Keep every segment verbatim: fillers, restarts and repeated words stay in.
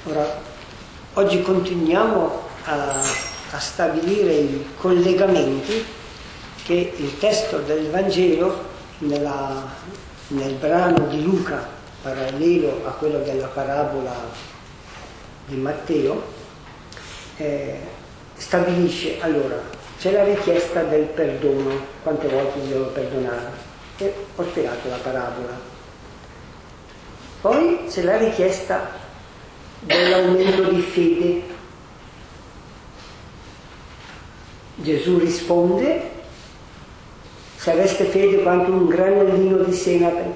Ora, oggi continuiamo a, a stabilire i collegamenti che il testo del Vangelo nella, nel brano di Luca, parallelo a quello della parabola di Matteo, eh, stabilisce. Allora, c'è la richiesta del perdono, quante volte devo perdonare, e ho spiegato la parabola. Poi c'è la richiesta dell'aumento di fede. Gesù risponde: se aveste fede quanto un granellino di senape.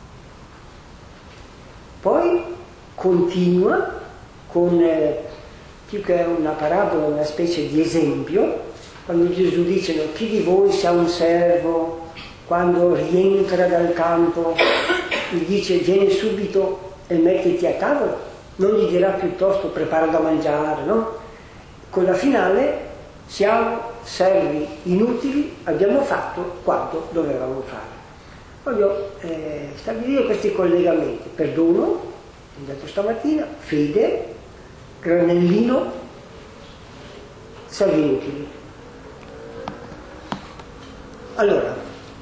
Poi continua con eh, più che una parabola, una specie di esempio, quando Gesù dice: no, chi di voi se ha un servo, quando rientra dal campo gli dice vieni subito e mettiti a tavola, non gli dirà piuttosto prepara da mangiare, no? Con la finale: siamo servi inutili, abbiamo fatto quanto dovevamo fare. Voglio eh, stabilire questi collegamenti: perdono, ho detto stamattina, fede, granellino, servi inutili. Allora,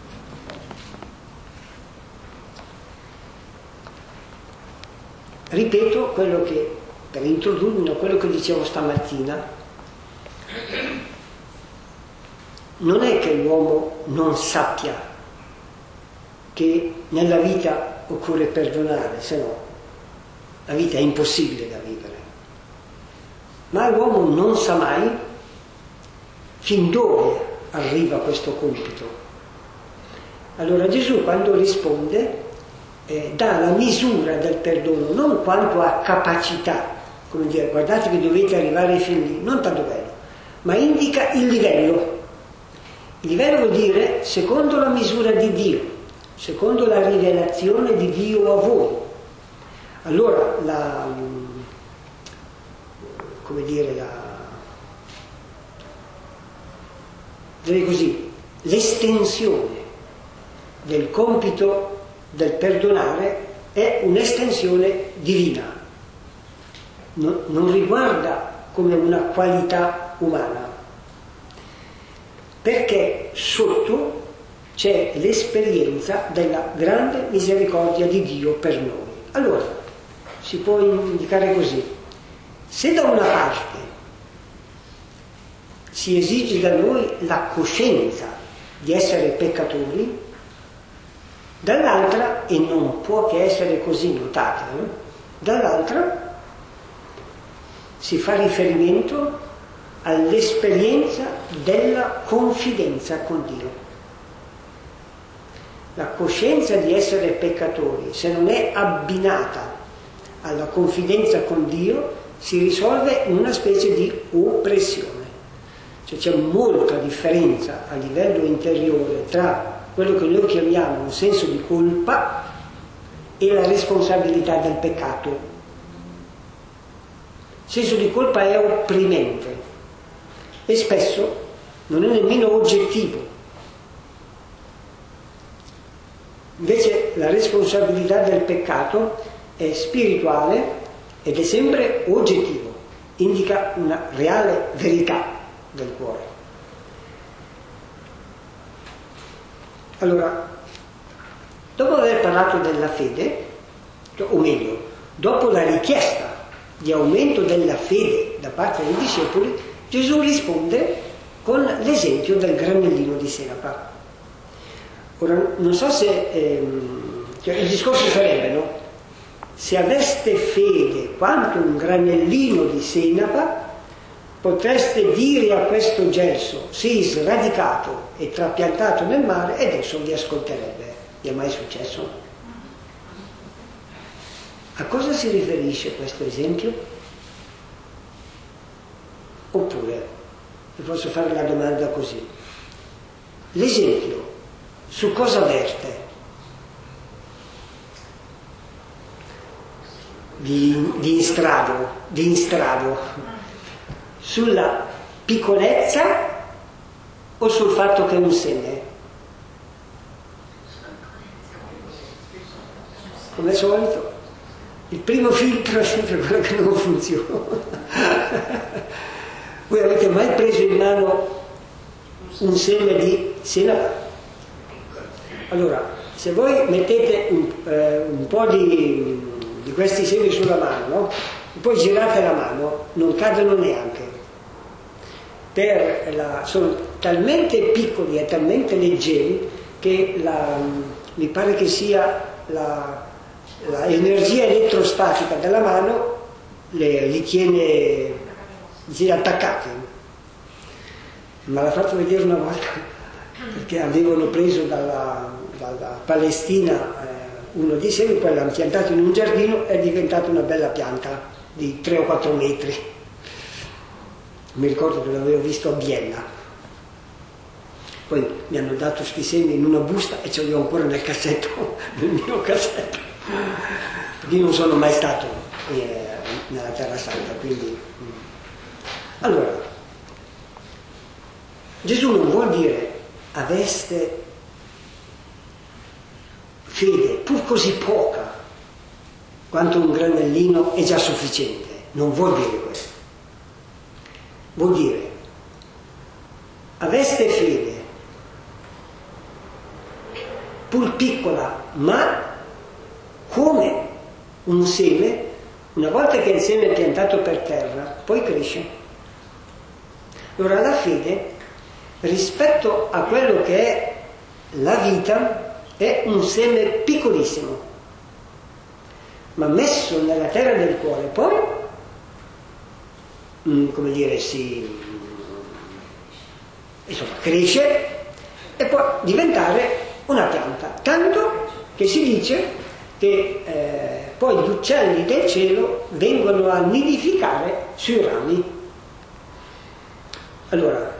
ripeto quello che, per introdurre quello che dicevo stamattina. Non è che l'uomo non sappia che nella vita occorre perdonare, se no la vita è impossibile da vivere. Ma l'uomo non sa mai fin dove arriva questo compito. Allora Gesù, quando risponde, eh, dà la misura del perdono, non quanto a capacità, come dire, guardate che dovete arrivare fin lì, non tanto bello, ma indica il livello. Il livello vuol dire secondo la misura di Dio, secondo la rivelazione di Dio a voi. Allora, la, come dire, la, direi così, l'estensione del compito del perdonare è un'estensione divina, non, non riguarda come una qualità umana, perché sotto c'è l'esperienza della grande misericordia di Dio per noi. Allora, si può indicare così: se da una parte si esige da noi la coscienza di essere peccatori, dall'altra, e non può che essere così, notate, eh? dall'altra si fa riferimento all'esperienza della confidenza con Dio. La coscienza di essere peccatori, se non è abbinata alla confidenza con Dio, si risolve in una specie di oppressione. Cioè c'è molta differenza a livello interiore tra quello che noi chiamiamo un senso di colpa e la responsabilità del peccato. Il senso di colpa è opprimente e spesso non è nemmeno oggettivo. Invece la responsabilità del peccato è spirituale ed è sempre oggettivo, indica una reale verità del cuore. Allora, dopo aver parlato della fede, o meglio, dopo la richiesta di aumento della fede da parte dei discepoli, Gesù risponde con l'esempio del granellino di senape. Ora, non so se ehm, cioè il discorso sarebbe, no? Se aveste fede quanto un granellino di senape, potreste dire a questo gelso: sii sradicato e trapiantato nel mare, ed esso vi ascolterebbe. Vi è mai successo? A cosa si riferisce questo esempio? Oppure, vi posso fare la domanda così: l'esempio su cosa verte? Di, di instrado, di instrado, sulla piccolezza o sul fatto che è un seme? Come al solito, il primo filtro è sempre quello che non funziona. Voi avete mai preso in mano un seme di senape? Allora, se voi mettete un, eh, un po' di, di questi semi sulla mano, no? E poi girate la mano, non cadono neanche. Per la, sono talmente piccoli e talmente leggeri che la, mi pare che sia la, la energia elettrostatica della mano le, li, tiene, li tiene attaccati. Me l'ha fatto vedere una volta perché avevano preso dalla, dalla Palestina eh, uno di semi, poi l'hanno piantato in un giardino e è diventata una bella pianta di tre o quattro metri. Mi ricordo che l'avevo visto a Vienna. Poi mi hanno dato questi semi in una busta e ce li ho ancora nel cassetto, nel mio cassetto, perché io non sono mai stato eh, nella Terra Santa, quindi... Allora, Gesù non vuol dire aveste fede, pur così poca, quanto un granellino è già sufficiente. Non vuol dire questo. Vuol dire aveste fede, pur piccola, ma come un seme, una volta che il seme è piantato per terra, poi cresce. Allora la fede, rispetto a quello che è la vita, è un seme piccolissimo, ma messo nella terra del cuore, poi, come dire, si insomma, cresce e può diventare una pianta, tanto che si dice che eh, poi gli uccelli del cielo vengono a nidificare sui rami. Allora,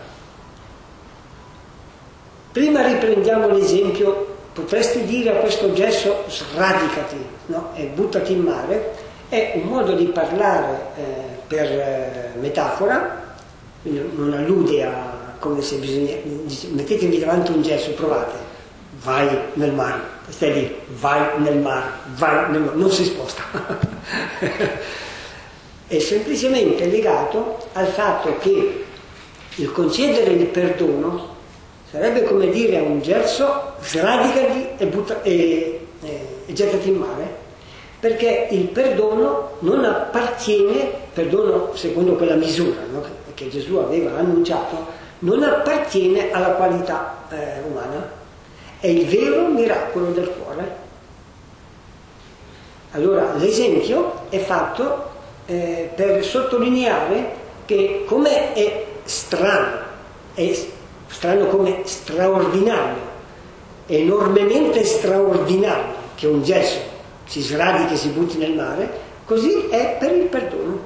prima riprendiamo l'esempio, potresti dire a questo gesso sradicati, no? E buttati in mare, è un modo di parlare eh, per eh, metafora, quindi non allude a come se bisogna, mettetevi davanti un gesso, provate, vai nel mare, stai lì, vai nel mare, vai nel mare, non si sposta. È semplicemente legato al fatto che il concedere il perdono sarebbe come dire a un gesso sradicati e, butta, e, e, e gettati in mare, perché il perdono non appartiene, perdono secondo quella misura, no? che, che Gesù aveva annunciato, non appartiene alla qualità eh, umana, è il vero miracolo del cuore. Allora l'esempio è fatto eh, per sottolineare che come è strano, è strano come straordinario, è enormemente straordinario che un gesso si sradichi e si butti nel mare, così è per il perdono.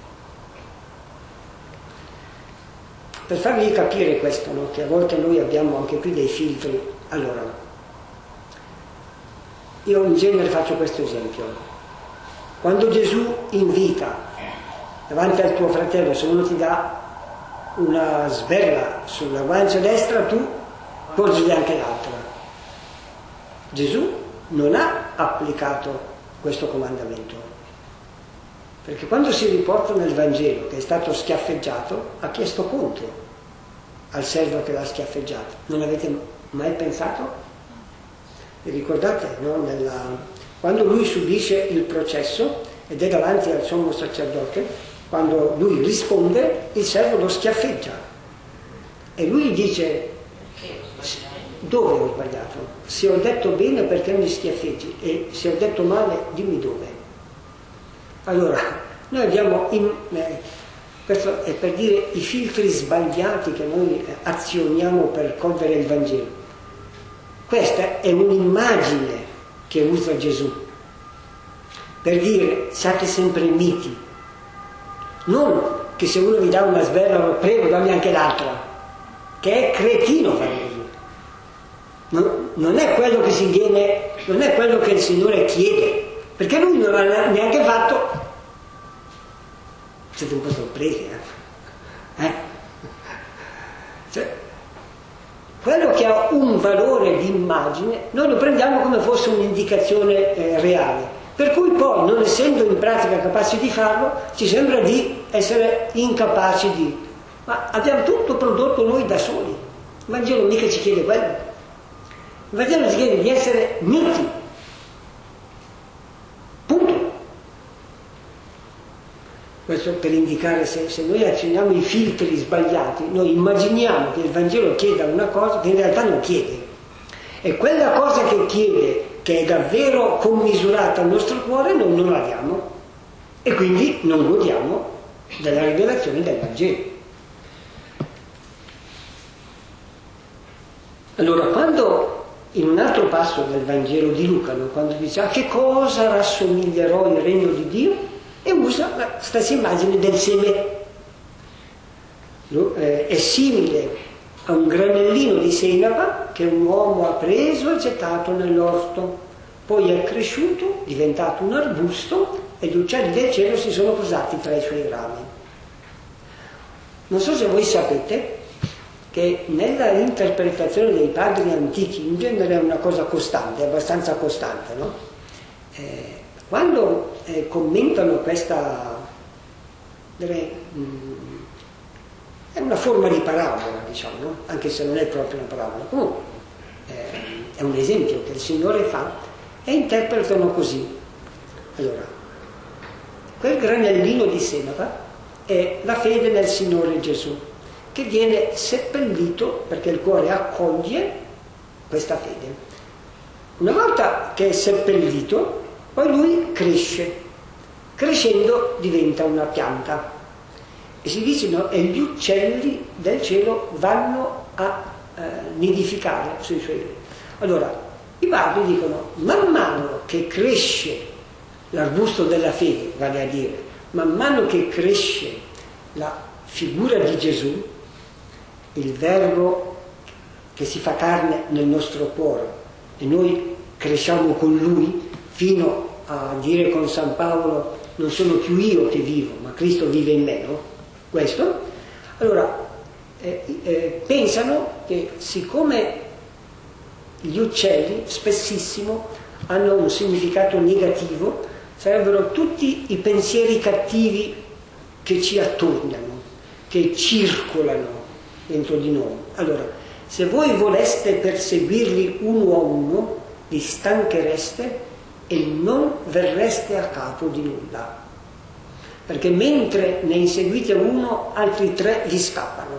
Per farvi capire questo, no? Che a volte noi abbiamo anche qui dei filtri. Allora, io in genere faccio questo esempio. Quando Gesù invita davanti al tuo fratello, se uno ti dà una sberla sulla guancia destra, tu porgigli anche l'altra. Gesù non ha applicato questo comandamento, perché quando si riporta nel Vangelo che è stato schiaffeggiato, ha chiesto conto al servo che l'ha schiaffeggiato. Non avete mai pensato? Vi ricordate, no? Nella... quando lui subisce il processo ed è davanti al sommo sacerdote, quando lui risponde, il servo lo schiaffeggia e lui gli dice: dove ho sbagliato? Se ho detto bene, perché mi schiaffeggi? E se ho detto male, dimmi dove. Allora, noi abbiamo, in, eh, questo è per dire i filtri sbagliati che noi azioniamo per cogliere il Vangelo. Questa è un'immagine che usa Gesù per dire: siate sempre miti. Non che se uno vi dà una sberla, lo prego, dammi anche l'altra, che è cretino fare così. Non, non è quello che si viene, non è quello che il Signore chiede, perché lui non l'ha neanche fatto. Siete un po' sorpresi, eh? eh? Cioè, quello che ha un valore di immagine, noi lo prendiamo come fosse un'indicazione eh, reale. Per cui poi, non essendo in pratica capaci di farlo, ci sembra di essere incapaci di... Ma abbiamo tutto prodotto noi da soli. Il Vangelo mica ci chiede quello. Il Vangelo ci chiede di essere miti. Punto. Questo per indicare se, se noi accendiamo i filtri sbagliati, noi immaginiamo che il Vangelo chieda una cosa che in realtà non chiede. E quella cosa che chiede, che è davvero commisurata al nostro cuore, noi non la diamo. E quindi non godiamo della rivelazione del Vangelo. Allora, quando in un altro passo del Vangelo di Luca, quando dice a che cosa rassomiglierò il regno di Dio, e usa la stessa immagine del seme. È simile a un granellino di senape che un uomo ha preso e gettato nell'orto, poi è cresciuto, diventato un arbusto e gli uccelli del cielo si sono posati tra i suoi rami. Non so se voi sapete che nella interpretazione dei padri antichi, in genere è una cosa costante, abbastanza costante, no? Eh, quando eh, commentano questa, delle, mh, è una forma di parabola, diciamo, no? Anche se non è proprio una parabola, comunque eh, è un esempio che il Signore fa e interpretano così. Allora, quel granellino di senape è la fede nel Signore Gesù, che viene seppellito perché il cuore accoglie questa fede. Una volta che è seppellito, poi lui cresce, crescendo diventa una pianta. E si dice, no, e gli uccelli del cielo vanno a eh, nidificare sui suoi rami. Allora, i padri dicono, man mano che cresce l'arbusto della fede, vale a dire, man mano che cresce la figura di Gesù, il Verbo che si fa carne nel nostro cuore, e noi cresciamo con Lui fino a dire con San Paolo, non sono più io che vivo, ma Cristo vive in me, no? Questo, allora eh, eh, pensano che siccome gli uccelli spessissimo hanno un significato negativo, sarebbero tutti i pensieri cattivi che ci attorniano, che circolano dentro di noi. Allora, se voi voleste perseguirli uno a uno, vi stanchereste e non verreste a capo di nulla. Perché mentre ne inseguite uno, altri tre vi scappano.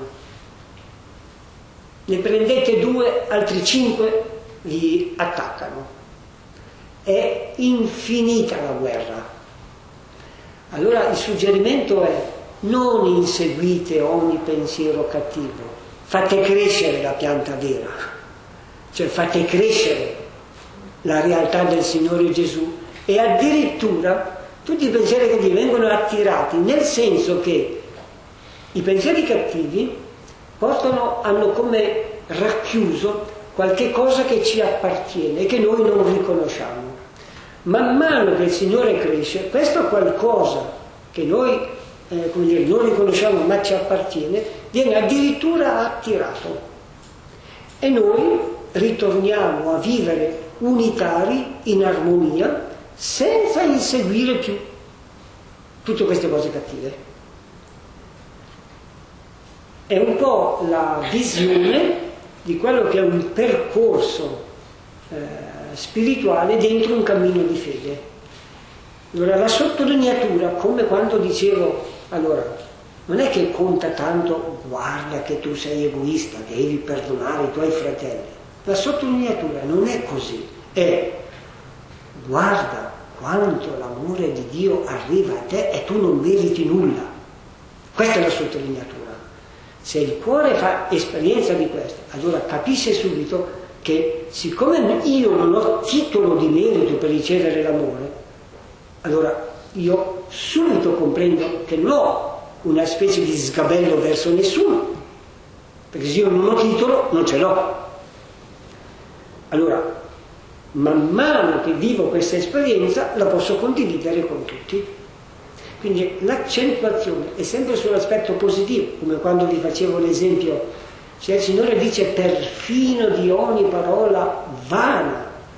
Ne prendete due, altri cinque vi attaccano. È infinita la guerra. Allora il suggerimento è: non inseguite ogni pensiero cattivo, fate crescere la pianta vera, cioè fate crescere la realtà del Signore Gesù, e addirittura tutti i pensieri cattivi vengono attirati, nel senso che i pensieri cattivi portano, hanno come racchiuso qualche cosa che ci appartiene e che noi non riconosciamo. Man mano che il Signore cresce, questo qualcosa che noi eh, come dire, non riconosciamo ma ci appartiene, viene addirittura attirato. E noi ritorniamo a vivere unitari, in armonia, senza inseguire più tutte queste cose cattive. È un po' la visione di quello che è un percorso eh, spirituale dentro un cammino di fede. Allora, la sottolineatura, come quando dicevo, allora, non è che conta tanto, guarda che tu sei egoista, devi perdonare i tuoi fratelli. La sottolineatura non è così, è guarda quanto l'amore di Dio arriva a te e tu non meriti nulla. Questa è la sottolineatura. Se il cuore fa esperienza di questo, allora capisce subito che siccome io non ho titolo di merito per ricevere l'amore, allora io subito comprendo che non ho una specie di sgabello verso nessuno, perché se io non ho titolo non ce l'ho. Allora, man mano che vivo questa esperienza la posso condividere con tutti. Quindi l'accentuazione è sempre sull'aspetto positivo, come quando vi facevo l'esempio, cioè il Signore dice perfino di ogni parola vana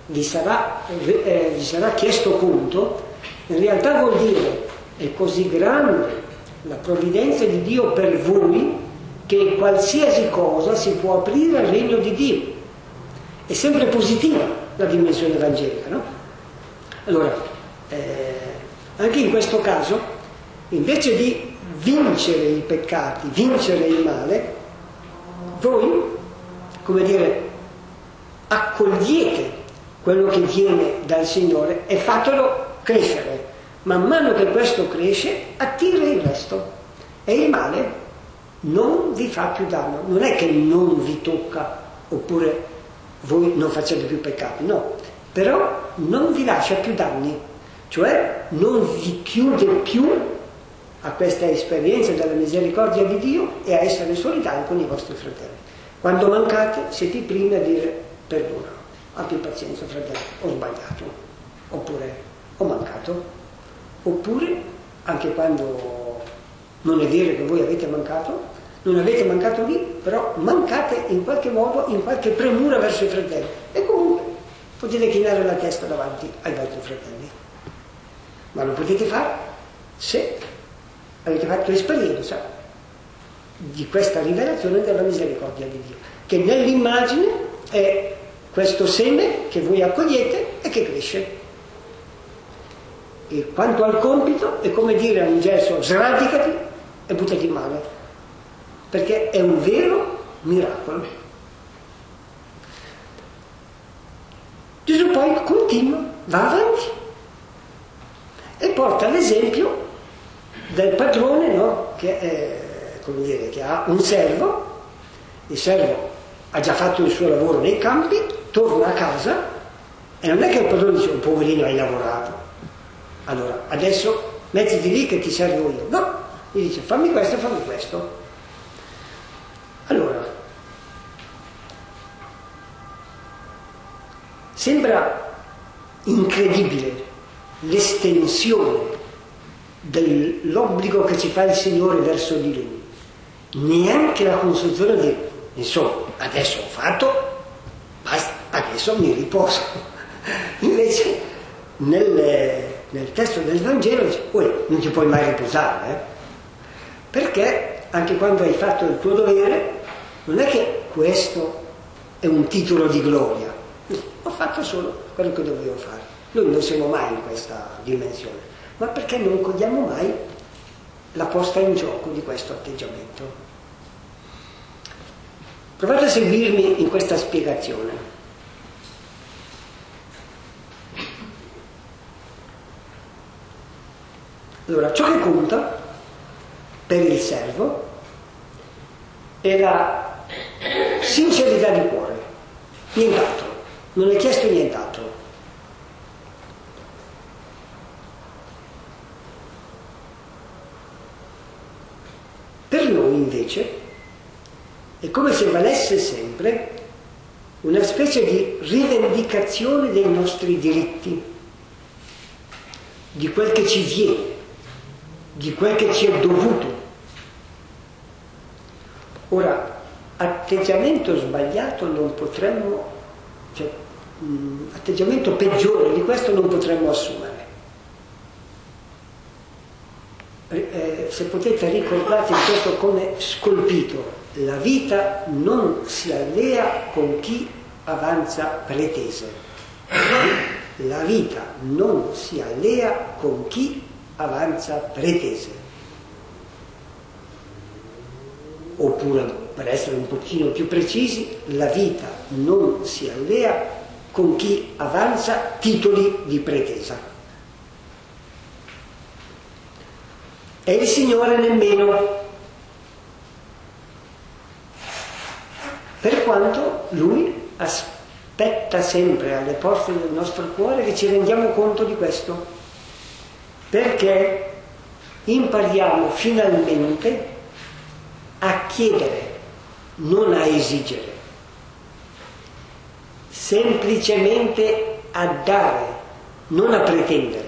vi sarà, eh, vi sarà chiesto conto, in realtà vuol dire è così grande la provvidenza di Dio per voi che qualsiasi cosa si può aprire al regno di Dio. È sempre positiva la dimensione evangelica, no? Allora, eh, anche in questo caso, invece di vincere i peccati, vincere il male, voi, come dire, accogliete quello che viene dal Signore e fatelo crescere. Man mano che questo cresce, attira il resto. E il male non vi fa più danno. Non è che non vi tocca, oppure voi non facete più peccati, no. Però non vi lascia più danni. Cioè non vi chiude più a questa esperienza della misericordia di Dio e a essere solidari con i vostri fratelli. Quando mancate, siete i primi a dire perdono. Abbi pazienza, fratello, ho sbagliato. Oppure ho mancato. Oppure, anche quando non è vero che voi avete mancato, non avete mancato lì, però mancate in qualche modo, in qualche premura verso i fratelli. E comunque potete chinare la testa davanti ai vostri fratelli. Ma lo potete fare se avete fatto esperienza di questa rivelazione della misericordia di Dio, che nell'immagine è questo seme che voi accogliete e che cresce. E quanto al compito è come dire a un gesso sradicati e buttati in mare, perché è un vero miracolo. Gesù poi continua, va avanti e porta l'esempio del padrone, no? che, è, come dire, che ha un servo, il servo ha già fatto il suo lavoro nei campi, torna a casa e non è che il padrone dice: un poverino, hai lavorato, allora adesso mettiti lì che ti servo io. No, gli dice: fammi questo, fammi questo. Allora, sembra incredibile l'estensione dell'obbligo che ci fa il Signore verso di Lui. Neanche la concezione di, insomma, adesso ho fatto, basta, adesso mi riposo. Invece nel, nel testo del Vangelo dice: oh, non ti puoi mai riposare, eh? Perché anche quando hai fatto il tuo dovere, non è che questo è un titolo di gloria. Ho fatto solo quello che dovevo fare. Noi non siamo mai in questa dimensione, ma perché non cogliamo mai la posta in gioco di questo atteggiamento. Provate a seguirmi in questa spiegazione. Allora, ciò che conta per il servo è la sincerità di cuore, nient'altro, non è chiesto nient'altro. Per noi invece è come se valesse sempre una specie di rivendicazione dei nostri diritti, di quel che ci viene, di quel che ci è dovuto. Ora, atteggiamento sbagliato non potremmo, cioè, mh, atteggiamento peggiore di questo non potremmo assumere. Eh, se potete ricordate questo come scolpito: la vita non si allea con chi avanza pretese. La vita non si allea con chi avanza pretese. Oppure, per essere un pochino più precisi, la vita non si allea con chi avanza titoli di pretesa. E il Signore nemmeno, per quanto Lui aspetta sempre alle porte del nostro cuore che ci rendiamo conto di questo, perché impariamo finalmente a chiedere, non a esigere, semplicemente a dare, non a pretendere,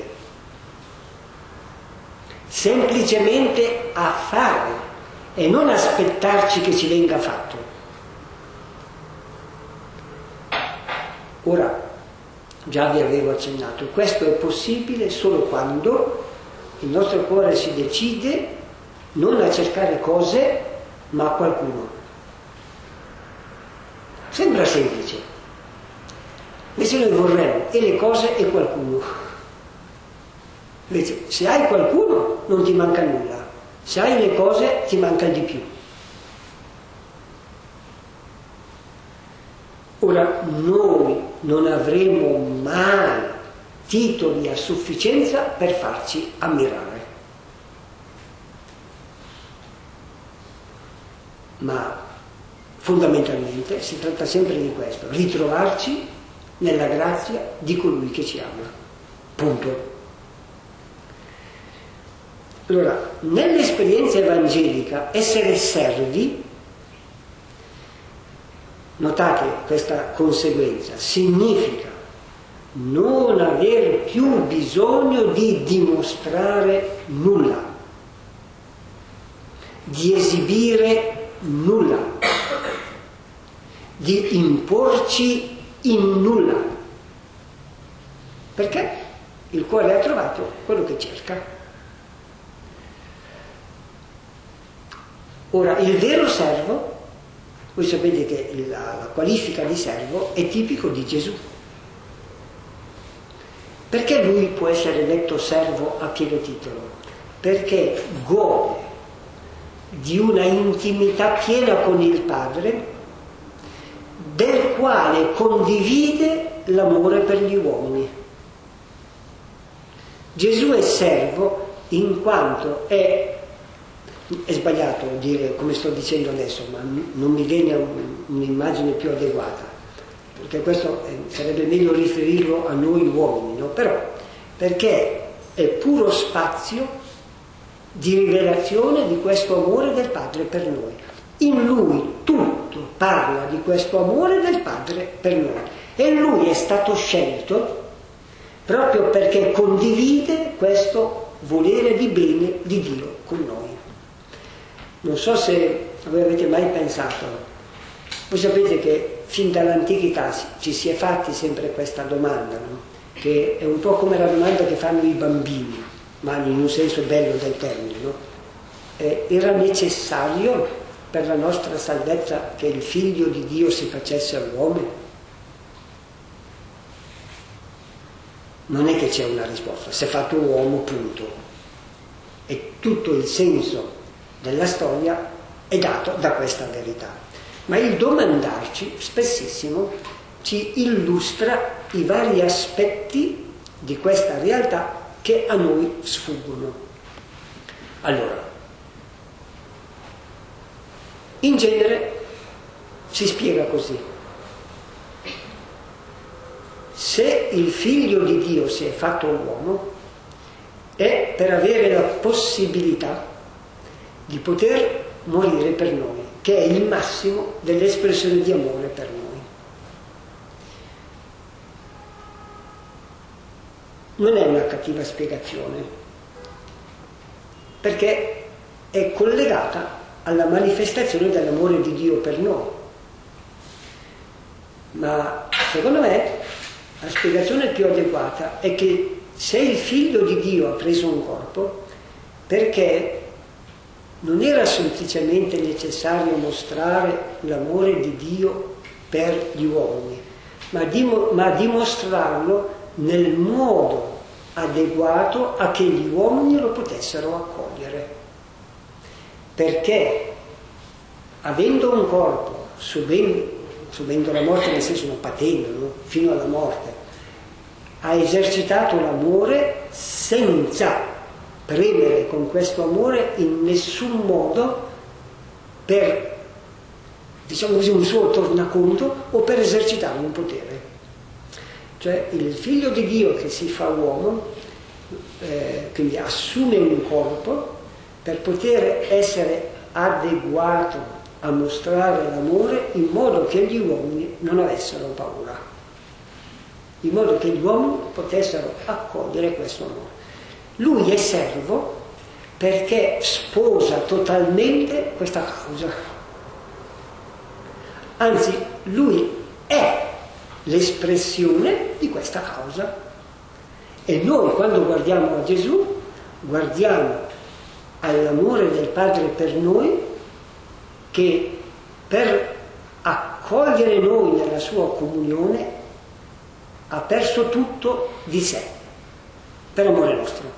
semplicemente a fare e non aspettarci che ci venga fatto. Ora, già vi avevo accennato, questo è possibile solo quando il nostro cuore si decide non a cercare cose, ma a qualcuno. Sembra semplice, invece noi vorremmo e le cose e qualcuno. Invece, se hai qualcuno non ti manca nulla, se hai le cose ti manca di più. Ora, noi non avremo mai titoli a sufficienza per farci ammirare, ma fondamentalmente si tratta sempre di questo, ritrovarci nella grazia di colui che ci ama. Punto. Allora, nell'esperienza evangelica, essere servi, notate questa conseguenza, significa non aver più bisogno di dimostrare nulla, di esibire nulla, di imporci in nulla, perché il cuore ha trovato quello che cerca. Ora, il vero servo, voi sapete che la, la qualifica di servo è tipico di Gesù. Perché lui può essere detto servo a pieno titolo? Perché gode di una intimità piena con il Padre, del quale condivide l'amore per gli uomini. Gesù è servo in quanto è È sbagliato dire come sto dicendo adesso, ma non mi viene un, un'immagine più adeguata, perché questo eh, sarebbe meglio riferirlo a noi uomini, no? Però, perché è puro spazio di rivelazione di questo amore del Padre per noi. In Lui tutto parla di questo amore del Padre per noi. E Lui è stato scelto proprio perché condivide questo volere di bene di Dio con noi. Non so se voi avete mai pensato, voi sapete che fin dall'antichità ci si è fatti sempre questa domanda, no? Che è un po' come la domanda che fanno i bambini, ma in un senso bello del termine, no? Eh, era necessario per la nostra salvezza che il Figlio di Dio si facesse all'uomo? Non è che c'è una risposta, si è fatto uomo, punto. E tutto il senso della storia è dato da questa verità. Ma il domandarci spessissimo ci illustra i vari aspetti di questa realtà che a noi sfuggono. Allora, in genere si spiega così: se il Figlio di Dio si è fatto uomo è per avere la possibilità di poter morire per noi, che è il massimo dell'espressione di amore per noi. Non è una cattiva spiegazione, perché è collegata alla manifestazione dell'amore di Dio per noi. Ma secondo me la spiegazione più adeguata è che se il Figlio di Dio ha preso un corpo, perché non era semplicemente necessario mostrare l'amore di Dio per gli uomini, ma, dim- ma dimostrarlo nel modo adeguato a che gli uomini lo potessero accogliere. Perché avendo un corpo, subendo, subendo la morte, nel senso non patendo, no? Fino alla morte, ha esercitato l'amore senza premere con questo amore in nessun modo per, diciamo così, un suo tornaconto o per esercitare un potere. Cioè il Figlio di Dio che si fa uomo, eh, quindi assume un corpo per poter essere adeguato a mostrare l'amore in modo che gli uomini non avessero paura, in modo che gli uomini potessero accogliere questo amore. Lui è servo perché sposa totalmente questa causa. Anzi, lui è l'espressione di questa causa. E noi quando guardiamo a Gesù, guardiamo all'amore del Padre per noi, che per accogliere noi nella sua comunione ha perso tutto di sé, per amore nostro.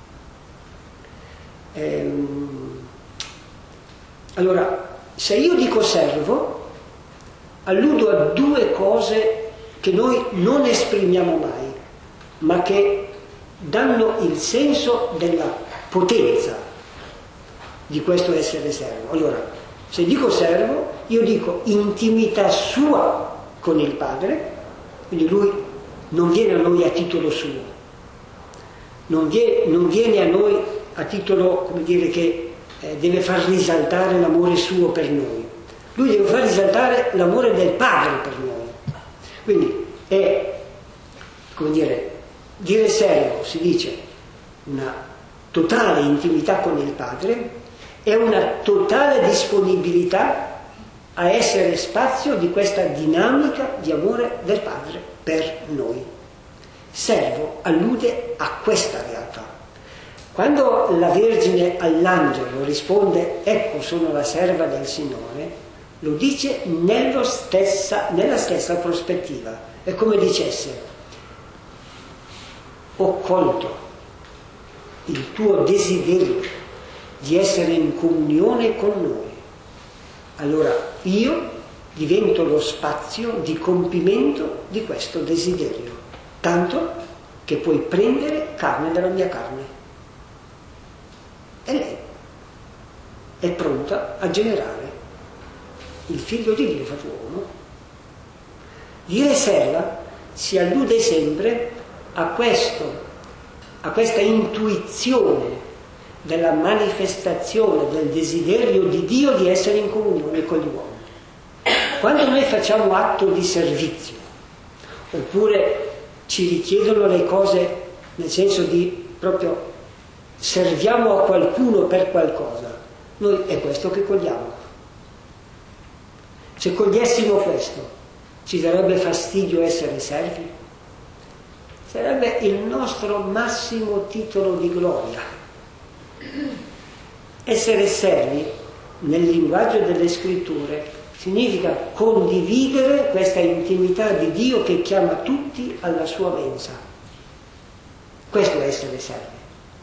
Ehm, allora, se io dico servo, alludo a due cose che noi non esprimiamo mai, ma che danno il senso della potenza di questo essere servo. Allora, se dico servo, io dico intimità sua con il Padre, quindi lui non viene a noi a titolo suo, non viene, non viene a noi a titolo, come dire, che eh, deve far risaltare l'amore suo per noi. Lui deve far risaltare l'amore del Padre per noi. Quindi è, come dire, dire servo si dice una totale intimità con il Padre, è una totale disponibilità a essere spazio di questa dinamica di amore del Padre per noi. Servo allude a questa realtà. Quando la Vergine all'angelo risponde ecco sono la serva del Signore, lo dice nello stessa, nella stessa prospettiva. È come dicesse: ho colto il tuo desiderio di essere in comunione con noi, allora io divento lo spazio di compimento di questo desiderio, tanto che puoi prendere carne dalla mia carne. E lei è pronta a generare il figlio di Dio fatto uomo. Dire serva si allude sempre a questo, a questa intuizione della manifestazione del desiderio di Dio di essere in comunione con gli uomini. Quando noi facciamo atto di servizio, oppure ci richiedono le cose nel senso di proprio serviamo a qualcuno per qualcosa, noi è questo che cogliamo. Se cogliessimo questo, ci darebbe fastidio essere servi? Sarebbe il nostro massimo titolo di gloria. Essere servi, nel linguaggio delle scritture, significa condividere questa intimità di Dio che chiama tutti alla sua mensa. Questo è essere servi.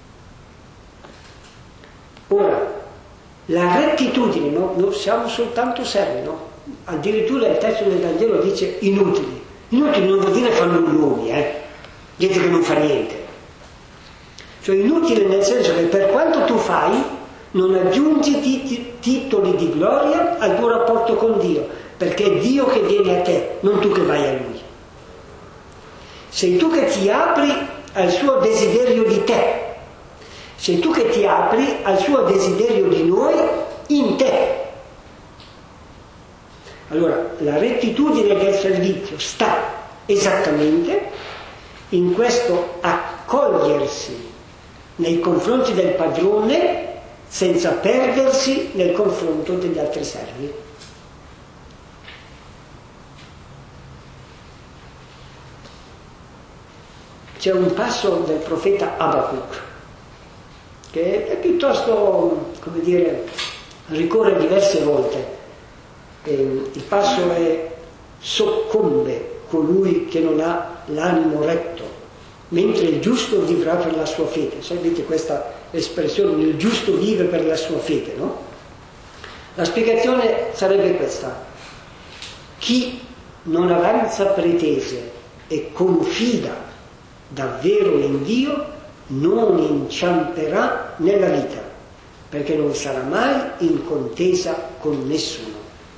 Ora, la rettitudine, no? Non siamo soltanto servi, no? Addirittura il testo del Vangelo dice inutili. Inutili non vuol dire fannulloni, eh? Gente che non fa niente. Cioè inutile nel senso che per quanto tu fai non aggiungi tit- titoli di gloria al tuo rapporto con Dio, perché è Dio che viene a te, non tu che vai a Lui. Sei tu che ti apri al suo desiderio di te, sei tu che ti apri al suo desiderio di noi in te. Allora, la rettitudine del servizio sta esattamente in questo accogliersi nei confronti del padrone senza perdersi nel confronto degli altri servi. C'è un passo del profeta Abacuc che è piuttosto, come dire, ricorre diverse volte. E il passo è: soccombe colui che non ha l'animo retto, mentre il giusto vivrà per la sua fede. Sapete questa espressione, il giusto vive per la sua fede, no? La spiegazione sarebbe questa: chi non avanza pretese e confida davvero in Dio non inciamperà nella vita, perché non sarà mai in contesa con nessuno.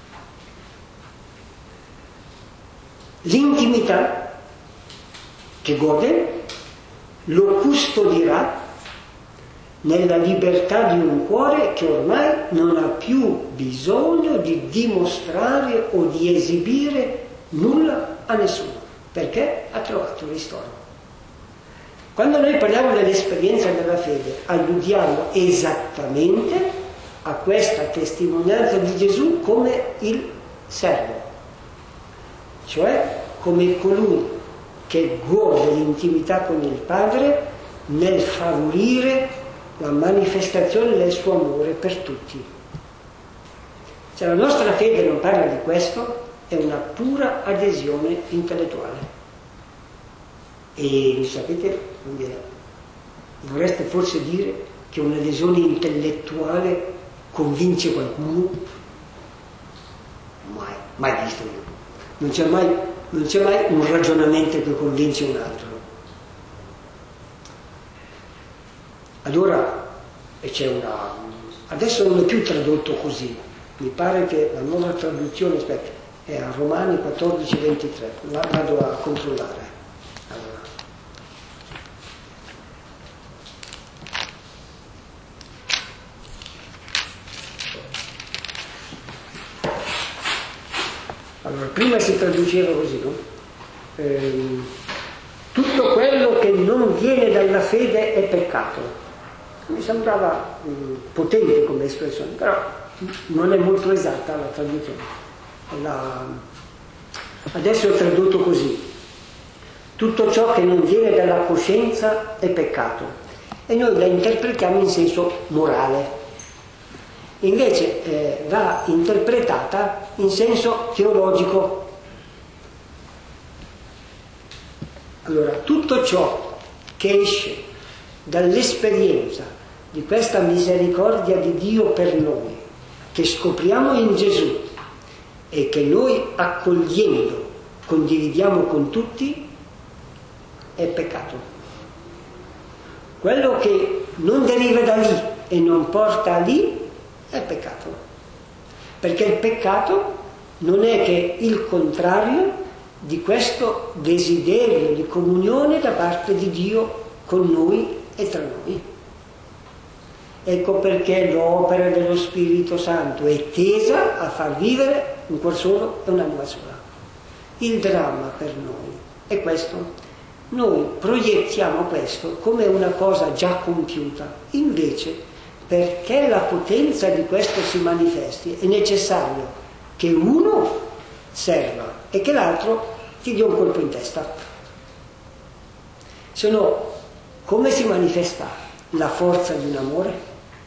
L'intimità che gode lo custodirà nella libertà di un cuore che ormai non ha più bisogno di dimostrare o di esibire nulla a nessuno, perché ha trovato ristoro. Quando noi parliamo dell'esperienza della fede, alludiamo esattamente a questa testimonianza di Gesù come il servo, cioè come colui che gode l'intimità con il Padre nel favorire la manifestazione del suo amore per tutti. Se la nostra fede non parla di questo, è una pura adesione intellettuale. E sapete, vorreste forse dire che un'adesione intellettuale convince qualcuno? Mai, mai visto. Non c'è mai, non c'è mai un ragionamento che convince un altro. Allora, e c'è una... adesso non è più tradotto così, mi pare che la nuova traduzione, aspetta, è a Romani quattordici ventitré, la vado a controllare. Allora. Allora, prima si traduceva così, no? Ehm, tutto quello che non viene dalla fede è peccato. Mi sembrava mh, potente come espressione, però non è molto esatta la traduzione. La... Adesso è tradotto così: tutto ciò che non viene dalla coscienza è peccato, e noi la interpretiamo in senso morale. Invece eh, va interpretata in senso teologico. Allora, tutto ciò che esce dall'esperienza di questa misericordia di Dio per noi, che scopriamo in Gesù e che noi accogliendo condividiamo con tutti, è peccato. Quello che non deriva da lì e non porta lì è peccato, perché il peccato non è che il contrario di questo desiderio di comunione da parte di Dio con noi e tra noi. Ecco perché l'opera dello Spirito Santo è tesa a far vivere un cuor solo e un'anima sola. Il dramma per noi è questo: noi proiettiamo questo come una cosa già compiuta, invece perché la potenza di questo si manifesti è necessario che uno serva e che l'altro ti dia un colpo in testa. Se no, come si manifesta la forza di un amore?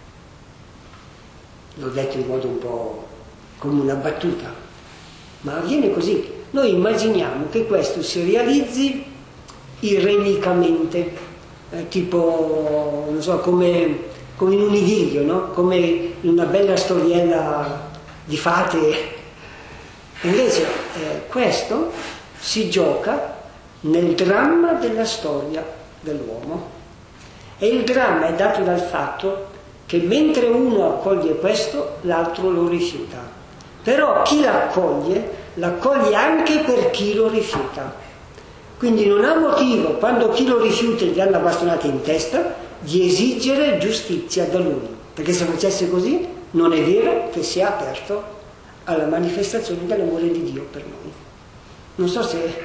L'ho detto in modo un po' come una battuta, ma avviene così. Noi immaginiamo che questo si realizzi irenicamente, eh, tipo, non so, come, come in un idillio, no? Come in una bella storiella di fate. Invece eh, questo si gioca nel dramma della storia dell'uomo, e il dramma è dato dal fatto che mentre uno accoglie questo, l'altro lo rifiuta. Però chi l'accoglie, l'accoglie anche per chi lo rifiuta. Quindi non ha motivo, quando chi lo rifiuta gli hanno bastonate in testa, di esigere giustizia da lui. Perché se facesse così, non è vero che sia aperto alla manifestazione dell'amore di Dio per noi. Non so se...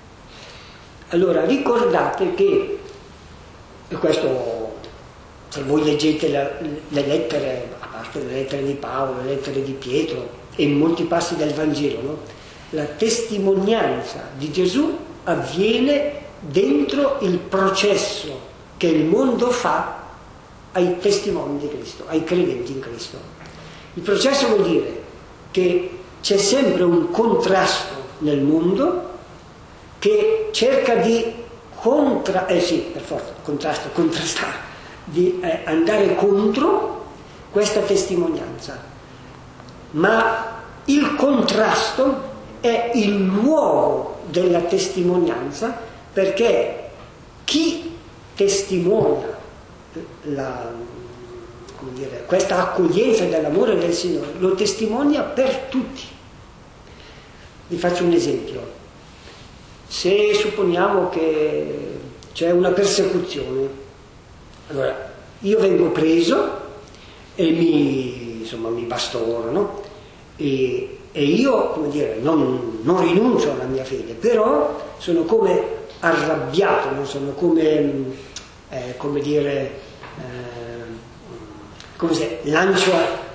Allora, ricordate che, e questo... se voi leggete la, le lettere, a parte le lettere di Paolo, le lettere di Pietro e in molti passi del Vangelo, no? La testimonianza di Gesù avviene dentro il processo che il mondo fa ai testimoni di Cristo, ai credenti in Cristo. Il processo vuol dire che c'è sempre un contrasto nel mondo che cerca di contra... eh sì, per forza, contrasto, contrastare, di eh, andare contro questa testimonianza, ma il contrasto è il luogo della testimonianza, perché chi testimonia la, come dire, questa accoglienza dell'amore del Signore lo testimonia per tutti. Vi faccio un esempio: se supponiamo che c'è una persecuzione, allora, io vengo preso e mi, insomma, mi bastonano e, e io, come dire, non, non rinuncio alla mia fede, però sono come arrabbiato, non sono come, eh, come dire, eh, come se lancio,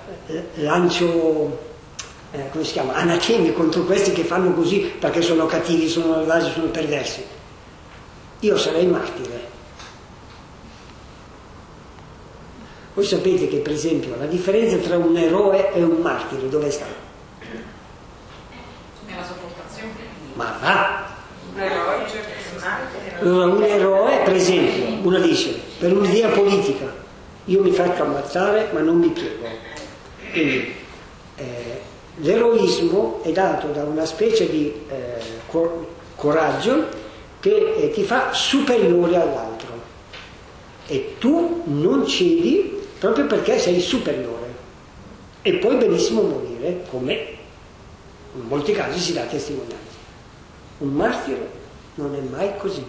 lancio eh, come si chiama, anatemi contro questi che fanno così perché sono cattivi, sono malvagi, sono perversi. io sarei martire. Voi sapete che, per esempio, la differenza tra un eroe e un martire dove sta? Nella sopportazione. Ma va! Un eroe, certo. Allora, un eroe, per esempio, uno dice, per un'idea politica, io mi faccio ammazzare ma non mi piego. Quindi eh, l'eroismo è dato da una specie di eh, cor- coraggio che eh, ti fa superiore all'altro e tu non cedi proprio perché sei superiore e puoi benissimo morire, come in molti casi si dà testimonianza. Un martire non è mai così,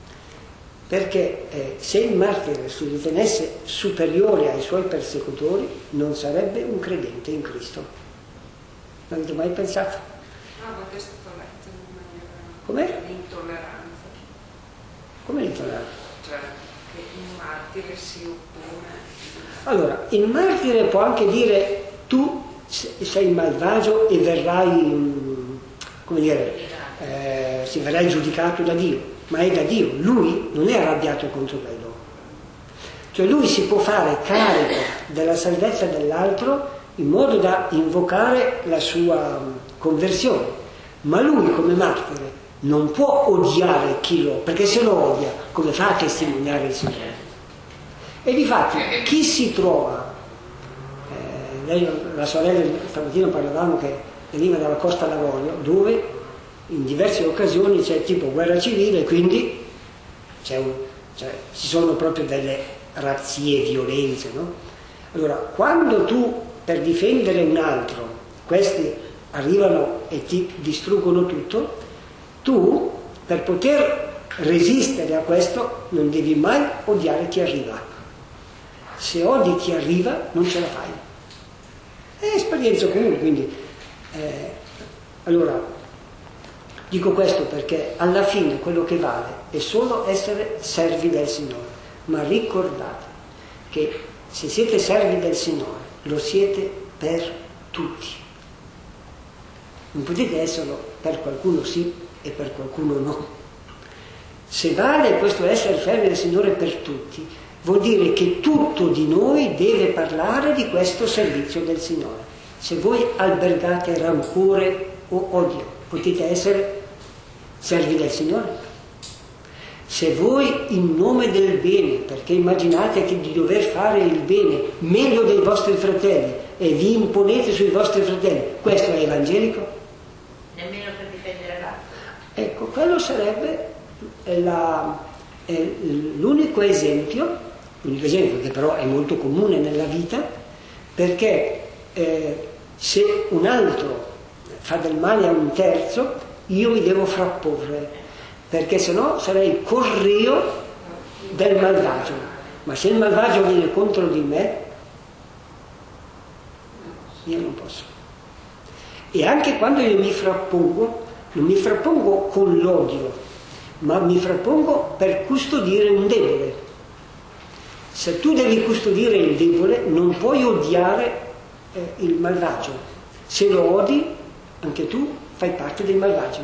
perché eh, se il martire si ritenesse superiore ai suoi persecutori non sarebbe un credente in Cristo. Non avete mai pensato? No, ma questo è stato letto in maniera... Com'è? L'intolleranza. Come l'intolleranza? Cioè, che il martire si oppone. Allora, il martire può anche dire tu sei malvagio e verrai, come dire, eh, si verrai giudicato da Dio, ma è da Dio, lui non è arrabbiato contro quello. Cioè lui si può fare carico della salvezza dell'altro in modo da invocare la sua conversione, ma lui come martire non può odiare chi lo, perché se lo odia come fa a testimoniare il Signore? E difatti chi si trova, eh, lei, la sorella stamattina parlavamo che veniva dalla Costa d'Avorio, dove in diverse occasioni c'è tipo guerra civile, quindi c'è un, cioè, ci sono proprio delle razzie, violenze, no? Allora, quando tu per difendere un altro, questi arrivano e ti distruggono tutto, tu per poter resistere a questo non devi mai odiare chi arriva. Se odi chi arriva non ce la fai. È esperienza comune, quindi eh, allora dico questo perché alla fine quello che vale è solo essere servi del Signore, ma ricordate che se siete servi del Signore lo siete per tutti, non potete esserlo per qualcuno sì e per qualcuno no. Se vale questo essere servi del Signore per tutti, vuol dire che tutto di noi deve parlare di questo servizio del Signore. Se voi albergate rancore o odio, potete essere servi del Signore? Se voi in nome del bene, perché immaginate che di dover fare il bene meglio dei vostri fratelli e vi imponete sui vostri fratelli, questo è evangelico? Nemmeno per difendere l'altro. Ecco, quello sarebbe la, è l'unico esempio l'unico esempio che però è molto comune nella vita, perché eh, se un altro fa del male a un terzo, io mi devo frapporre, perché sennò sarei correo del malvagio. Ma se il malvagio viene contro di me, io non posso. E anche quando io mi frappongo, non mi frappongo con l'odio, ma mi frappongo per custodire un debole. Se tu devi custodire il debole, non puoi odiare eh, il malvagio. Se lo odi, anche tu fai parte dei malvagi.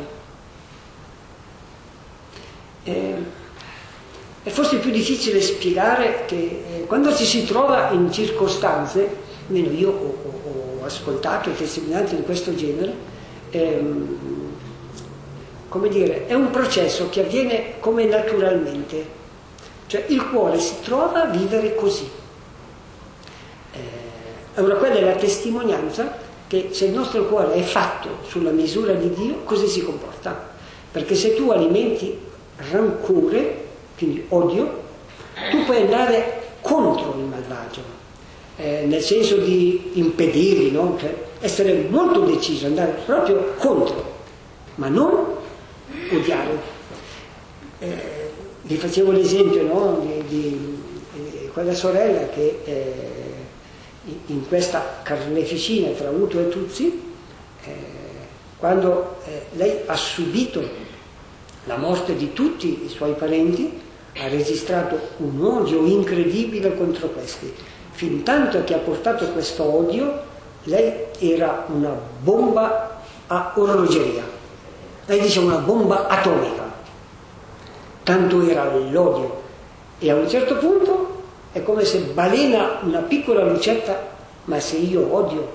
Eh, è forse più difficile spiegare che eh, quando ci si trova in circostanze, almeno io ho, ho, ho ascoltato testimonianze di questo genere, ehm, come dire, è un processo che avviene come naturalmente. Cioè il cuore si trova a vivere così. Eh, allora quella è la testimonianza che se il nostro cuore è fatto sulla misura di Dio, così si comporta. Perché se tu alimenti rancore, quindi odio, tu puoi andare contro il malvagio, eh, nel senso di impedirgli, no? Cioè, essere molto deciso, andare proprio contro, ma non odiare. Eh, Vi facevo l'esempio, no, di, di, di quella sorella che eh, in questa carneficina tra Hutu e Tutsi, eh, quando eh, lei ha subito la morte di tutti i suoi parenti, ha registrato un odio incredibile contro questi, fin tanto che ha portato questo odio, lei era una bomba a orologeria, lei dice una bomba atomica. tanto era l'odio. E a un certo punto è come se balena una piccola lucetta, ma se io odio,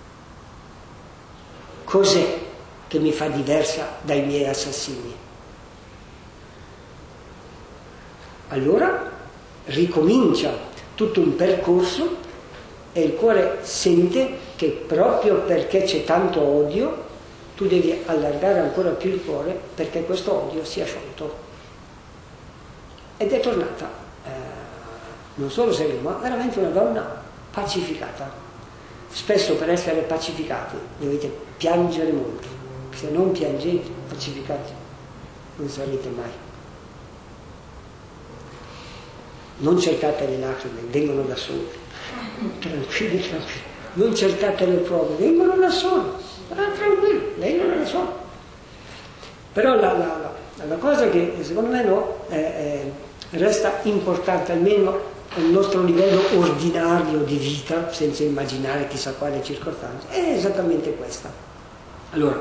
cos'è che mi fa diversa dai miei assassini? Allora ricomincia tutto un percorso e il cuore sente che proprio perché c'è tanto odio tu devi allargare ancora più il cuore perché questo odio sia sciolto. Ed è tornata eh, non solo serena, ma veramente una donna pacificata. Spesso per essere pacificati dovete piangere molto, se non piangete pacificati non sarete mai. Non cercate le lacrime, vengono da sole, tranquilli, tranquilli, non cercate le prove, vengono da sole, ah, tranquilli, vengono da sole. Però la, la, la, la cosa che secondo me no, eh, eh, resta importante, almeno al nostro livello ordinario di vita, senza immaginare chissà quale circostanza, è esattamente questa. Allora,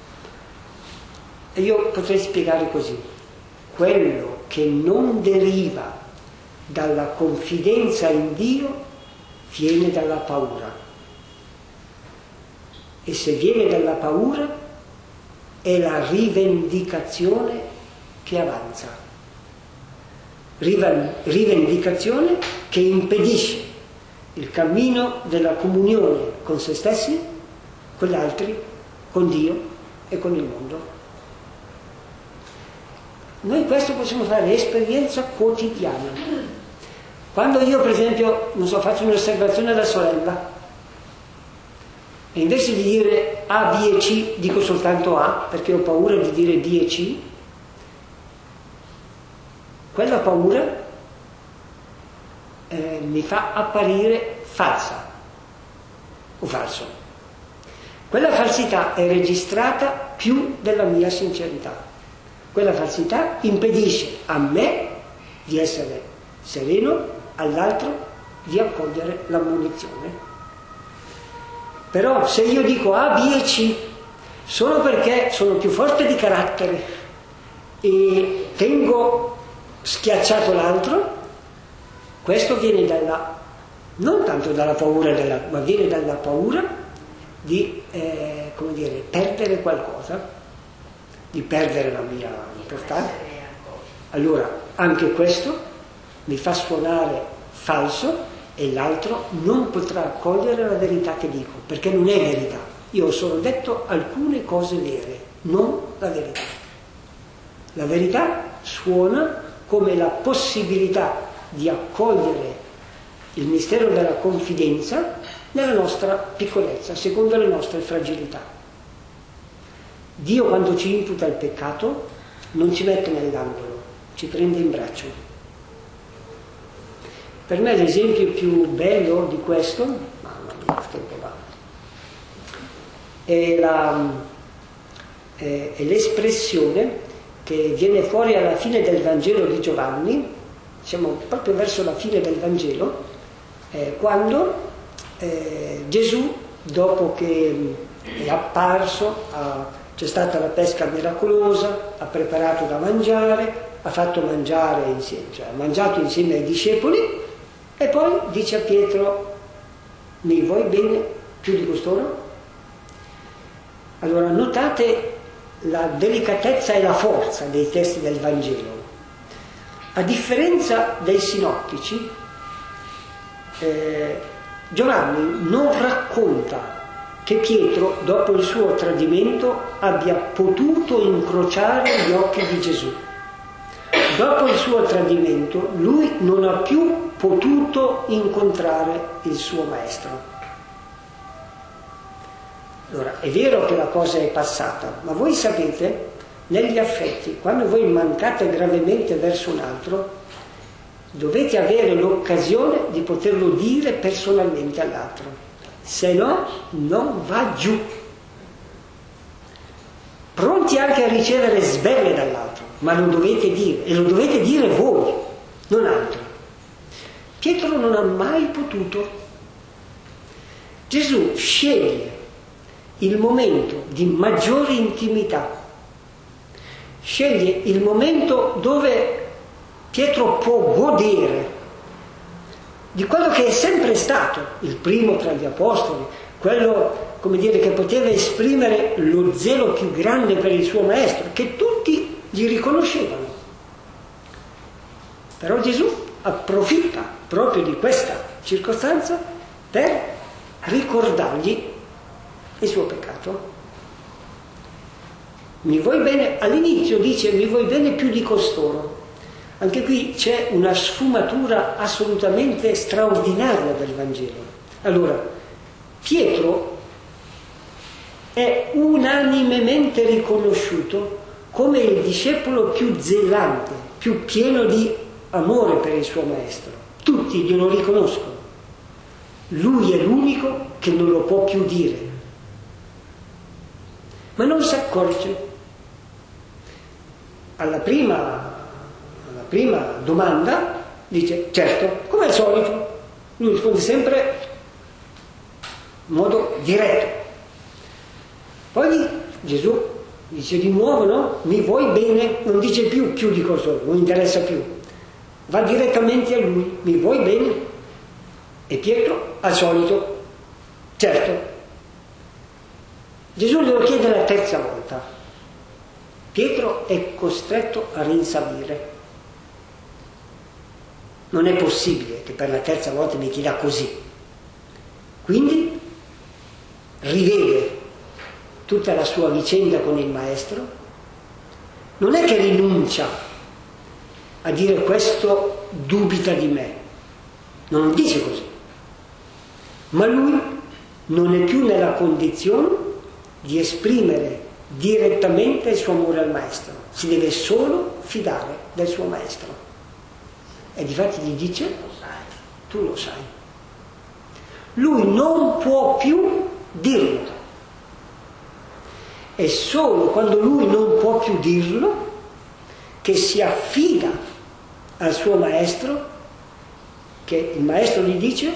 io potrei spiegare così: quello che non deriva dalla confidenza in Dio viene dalla paura, e se viene dalla paura è la rivendicazione che avanza, rivendicazione che impedisce il cammino della comunione con se stessi, con gli altri, con Dio e con il mondo. Noi questo possiamo fare esperienza quotidiana. Quando io per esempio, non so, faccio un'osservazione alla sorella e invece di dire A, B e C dico soltanto A perché ho paura di dire B e C, quella paura eh, mi fa apparire falsa o falso. Quella falsità è registrata più della mia sincerità. Quella falsità impedisce a me di essere sereno, all'altro di accogliere l'ammonizione. Però se io dico A, B e C solo perché sono più forte di carattere e tengo schiacciato l'altro, questo viene dalla, non tanto dalla paura, della, ma viene dalla paura di eh, come dire, perdere qualcosa, di perdere la mia importanza. Allora anche questo mi fa suonare falso e l'altro non potrà accogliere la verità che dico, perché non è verità. Io ho solo detto alcune cose vere, non la verità. La verità suona come la possibilità di accogliere il mistero della confidenza nella nostra piccolezza, secondo le nostre fragilità. Dio quando ci imputa il peccato non ci mette nell'angolo, ci prende in braccio. Per me l'esempio più bello di questo, mamma mia, che tempo va, è, la, è, è l'espressione che viene fuori alla fine del Vangelo di Giovanni, siamo proprio verso la fine del Vangelo, eh, quando eh, Gesù, dopo che è apparso, ha, c'è stata la pesca miracolosa, ha preparato da mangiare, ha fatto mangiare insieme, cioè ha mangiato insieme ai discepoli, e poi dice a Pietro: mi vuoi bene più di costoro? Allora notate la delicatezza e la forza dei testi del Vangelo. A differenza dei sinottici, eh, Giovanni non racconta che Pietro, dopo il suo tradimento, abbia potuto incrociare gli occhi di Gesù. Dopo il suo tradimento, lui non ha più potuto incontrare il suo maestro. Allora, è vero che la cosa è passata, ma voi sapete, negli affetti, quando voi mancate gravemente verso un altro, dovete avere l'occasione di poterlo dire personalmente all'altro, se no non va giù. Pronti anche a ricevere sbelle dall'altro, ma lo dovete dire, e lo dovete dire voi, non altri. Pietro non ha mai potuto. Gesù sceglie il momento di maggiore intimità, sceglie il momento dove Pietro può godere di quello che è sempre stato il primo tra gli apostoli, quello, come dire, che poteva esprimere lo zelo più grande per il suo maestro, che tutti gli riconoscevano. Però Gesù approfitta proprio di questa circostanza per ricordargli il suo peccato. Mi vuoi bene? All'inizio dice mi vuoi bene più di costoro. Anche qui c'è una sfumatura assolutamente straordinaria del Vangelo. Allora, Pietro è unanimemente riconosciuto come il discepolo più zelante, più pieno di amore per il suo maestro. Tutti glielo riconoscono. Lui è l'unico che non lo può più dire. Ma non si accorge. Alla prima, alla prima domanda dice certo, come al solito. Lui risponde sempre in modo diretto. Poi Gesù dice di nuovo, no? Mi vuoi bene? Non dice più più di cosa, non interessa più. Va direttamente a lui, mi vuoi bene? E Pietro, al solito, certo. Gesù glielo chiede la terza volta. Pietro è costretto a rinsavire. Non è possibile che per la terza volta mi chieda così. Quindi rivede tutta la sua vicenda con il maestro. Non è che rinuncia a dire questo dubita di me. Non dice così. Ma lui non è più nella condizione di esprimere direttamente il suo amore al maestro, si deve solo fidare del suo maestro. E difatti gli dice, tu lo sai. Lui non può più dirlo. È solo quando lui non può più dirlo che si affida al suo maestro, che il maestro gli dice,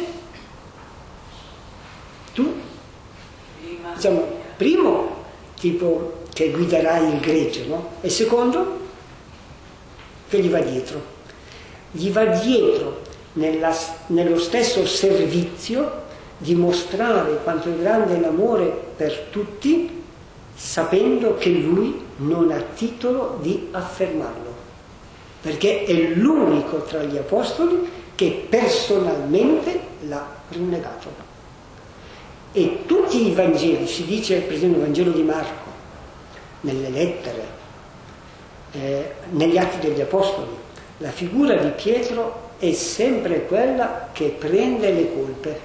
tu, diciamo, primo, tipo che guiderai il gregge, no? E secondo, che gli va dietro. Gli va dietro nella, nello stesso servizio di mostrare quanto è grande l'amore per tutti, sapendo che lui non ha titolo di affermarlo, perché è l'unico tra gli apostoli che personalmente l'ha rinnegato. E tutti i Vangeli, si dice per esempio il Vangelo di Marco, nelle lettere, eh, negli Atti degli Apostoli, la figura di Pietro è sempre quella che prende le colpe.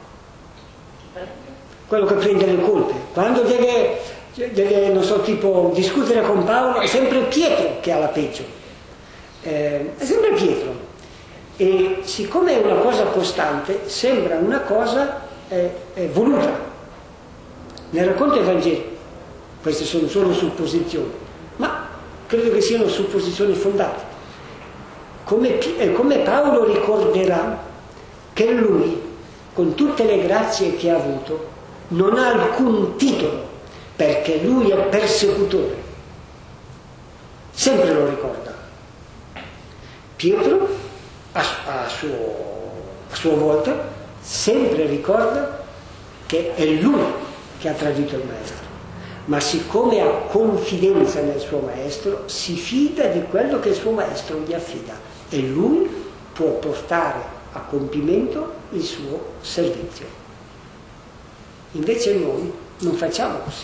Quello che prende le colpe. Quando deve, deve non so, tipo discutere con Paolo, è sempre Pietro che ha la peggio. Eh, è sempre Pietro. E siccome è una cosa costante, sembra una cosa È, è voluta. Nel racconto del Vangelo, queste sono solo supposizioni, ma credo che siano supposizioni fondate. Come, come Paolo ricorderà che lui, con tutte le grazie che ha avuto, non ha alcun titolo, perché lui è persecutore. Sempre lo ricorda. Pietro, a, a, suo, a sua volta, sempre ricorda che è lui che ha tradito il maestro, ma siccome ha confidenza nel suo maestro, si fida di quello che il suo maestro gli affida e lui può portare a compimento il suo servizio. Invece noi non facciamo così.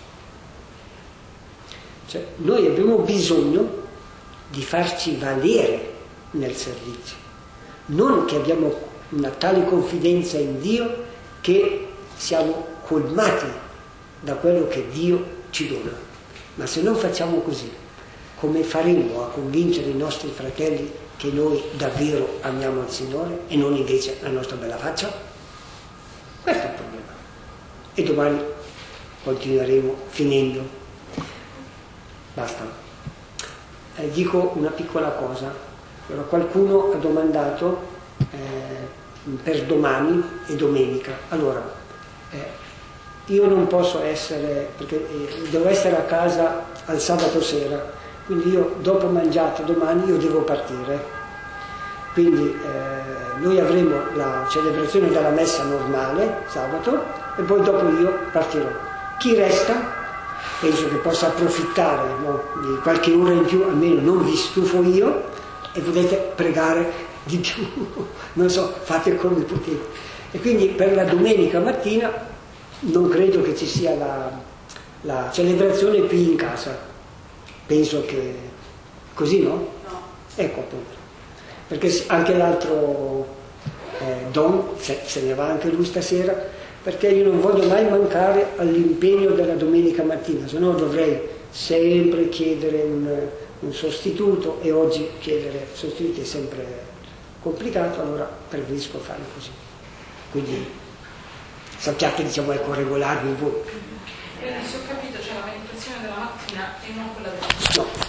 Cioè, noi abbiamo bisogno di farci valere nel servizio, non che abbiamo una tale confidenza in Dio che siamo colmati da quello che Dio ci dona. Ma se non facciamo così, come faremo a convincere i nostri fratelli che noi davvero amiamo il Signore e non invece la nostra bella faccia? Questo è il problema. E domani continueremo finendo. Basta. Eh, dico una piccola cosa. Allora, qualcuno ha domandato Eh, per domani e domenica. Allora, eh, io non posso essere, perché eh, devo essere a casa al sabato sera, quindi io dopo mangiato domani io devo partire. Quindi eh, noi avremo la celebrazione della messa normale sabato e poi dopo io partirò. Chi resta penso che possa approfittare, no, di qualche ora in più, almeno non vi stufo io, e potete pregare di più, non so, fate come potete. E quindi per la domenica mattina non credo che ci sia la, la celebrazione qui in casa, penso che così, no? No. Ecco appunto. Perché anche l'altro eh, Don se, se ne va anche lui stasera, perché io non voglio mai mancare all'impegno della domenica mattina, se no dovrei sempre chiedere un, un sostituto, e oggi chiedere sostituti è sempre complicato, allora preferisco fare così. Quindi sappiate, diciamo, ecco, regolarvi voi. Quindi se ho capito c'è la meditazione della mattina e non quella della mattina. No.